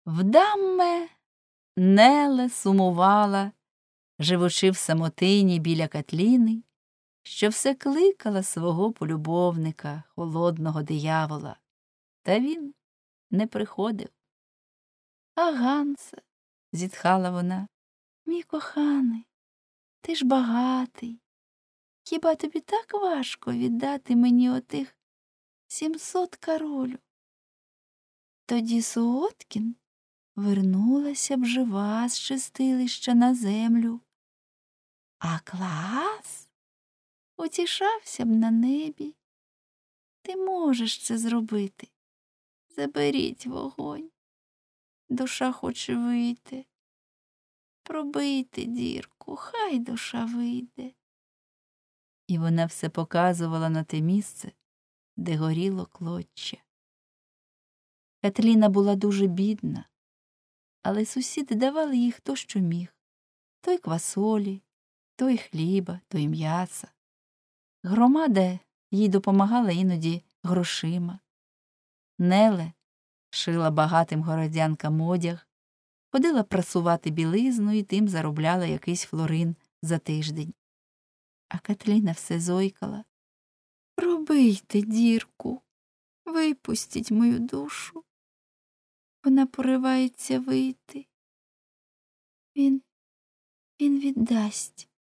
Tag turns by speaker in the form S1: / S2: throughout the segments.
S1: Вдамме Неле сумувала, живучи в самотині біля Катліни, що все кликала свого полюбовника, холодного диявола. Та він не приходив. «А Гансе», – зітхала вона, – «мій коханий, ти ж багатий. Хіба тобі так важко віддати мені отих 700 каролю?» Тоді Сооткін вернулася б жива з чистилища на землю, а Клаас утішався б на небі. Ти можеш це зробити. Заберіть вогонь. Душа хоче вийти. Пробийте дірку, хай душа вийде. І вона все показувала на те місце, де горіло клоччя. Катліна була дуже бідна, але сусіди давали їй хто що міг. То й квасолі, то й хліба, то й м'яса. Громада їй допомагала іноді грошима. Неле шила багатим городянкам одяг, ходила прасувати білизну і тим заробляла якийсь флорин за тиждень. А Катліна все зойкала. «Пробийте дірку, випустіть мою душу. Вона поривається вийти. Він віддасть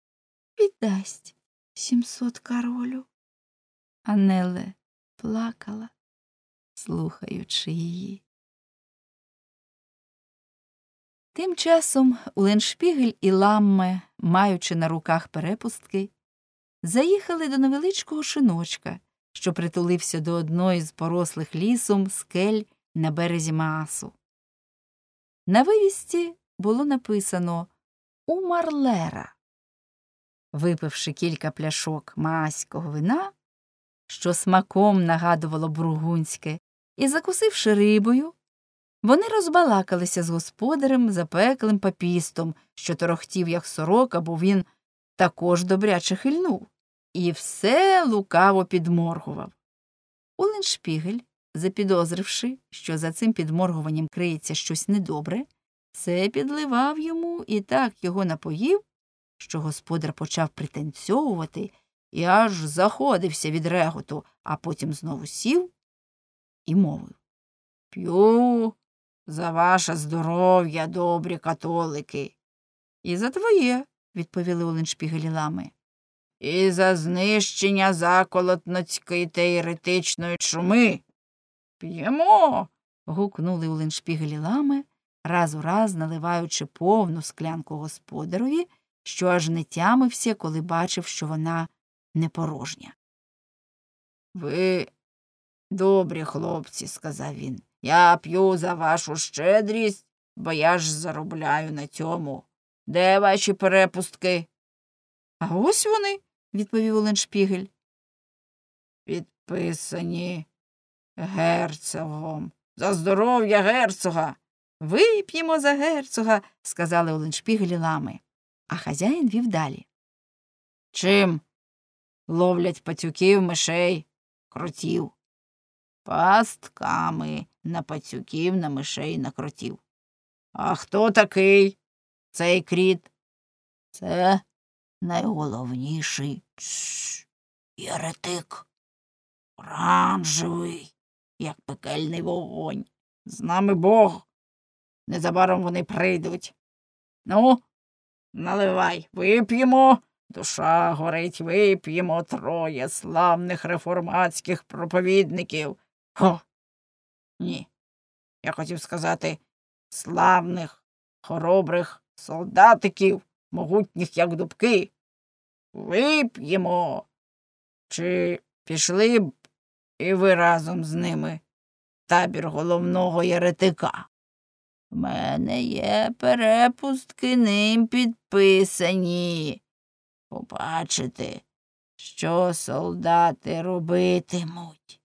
S1: 700 каролю». А Неле плакала, слухаючи її. Тим часом Уленшпігель і Ламме, маючи на руках перепустки, заїхали до невеличкого шиночка, що притулився до одної з порослих лісом скель на березі Маасу. На вивісці було написано «У Марлера». Випивши кілька пляшок мааського вина, що смаком нагадувало бургундське, і закусивши рибою, вони розбалакалися з господарем запеклим папістом, що торохтів, як сорока, бо він також добряче хильнув, і все лукаво підморгував. Уленшпігель, запідозривши, що за цим підморгуванням криється щось недобре, це підливав йому і так його напоїв, що господар почав пританцьовувати і аж заходився від реготу, а потім знову сів і мовив: «П'ю за ваше здоров'я, добрі католики». «І за твоє», – відповіли Уленшпігель і Ламме. «І за знищення заколотноцької та єретичної чуми». «П'ємо», – гукнули Уленшпігель і Ламме, раз у раз наливаючи повну склянку господарові, що аж не тямився, коли бачив, що вона не порожня. «Ви добрі хлопці», – сказав він. «Я п'ю за вашу щедрість, бо я ж заробляю на цьому. Де ваші перепустки?» «А ось вони», – відповів Уленшпігель. «Підписані герцогом. За здоров'я герцога!» «Вип'ємо за герцога», – сказали Уленшпігель і Ламме. А хазяїн вів далі. «Чим ловлять пацюків, мишей, кротів?» «Пастками на пацюків, на мишей, на кротів». «А хто такий цей кріт?» «Це найголовніший єретик. Оранжевий, як пекельний вогонь. З нами Бог. Незабаром вони прийдуть. Ну, наливай, вип'ємо. Душа горить, вип'ємо, троє славних реформатських проповідників. Хо! Ні. Я хотів сказати славних, хоробрих солдатиків, могутніх, як дубки. Вип'ємо. Чи пішли б і ви разом з ними в табір головного єретика?» «В мене є перепустки, ним підписані. Побачите, що солдати робитимуть».